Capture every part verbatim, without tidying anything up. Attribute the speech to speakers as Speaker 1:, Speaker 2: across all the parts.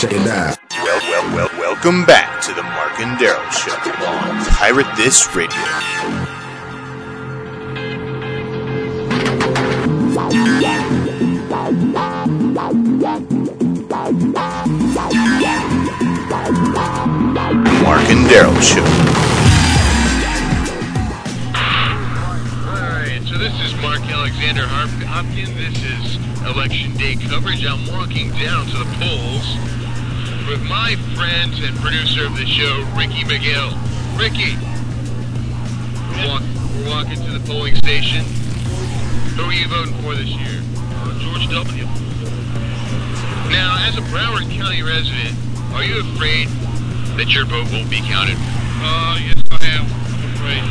Speaker 1: check it out.
Speaker 2: Well, well, well, welcome back to the Mark and Daryl Show on Pirate This Radio. Mark and Daryl Show.
Speaker 3: Alright, so this is Mark Alexander Hopkins. This is Election Day coverage. I'm walking down to the polls with my friend and producer of the show, Ricky Miguel. Ricky, we're, walk, we're walking to the polling station. Who are you voting for this year? Uh, George W. Now, as a Broward County resident, are you afraid that your vote won't be counted?
Speaker 4: Uh, yes, I am. I'm afraid.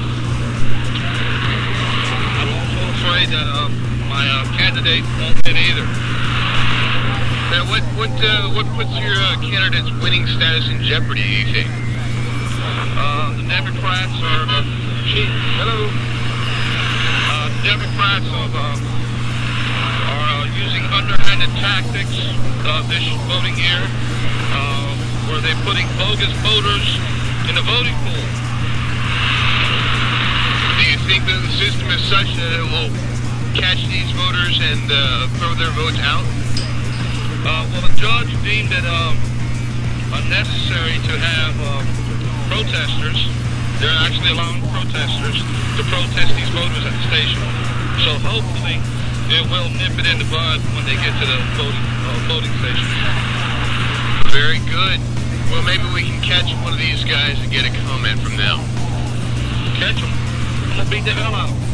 Speaker 4: I'm also afraid that uh, my uh, candidate won't win either.
Speaker 3: Now, what what uh, what puts your uh, candidate's winning status in jeopardy, do you think?
Speaker 4: Uh, the Democrats are uh, cheap. Hello. Uh, Democrats are, uh, are uh, using underhanded tactics uh, this voting year, uh, where they're putting bogus voters in the voting pool.
Speaker 3: Do you think that the system is such that it will catch these voters and uh, throw their votes out?
Speaker 4: Uh, well, the judge deemed it um, unnecessary to have um, protesters. They're actually allowing protesters to protest these voters at the station. So hopefully it will nip it in the bud when they get to the voting, uh, voting station.
Speaker 3: Very good. Well, maybe we can catch one of these guys and get a comment from them.
Speaker 4: Catch them. I'm going to beat the hell out of them.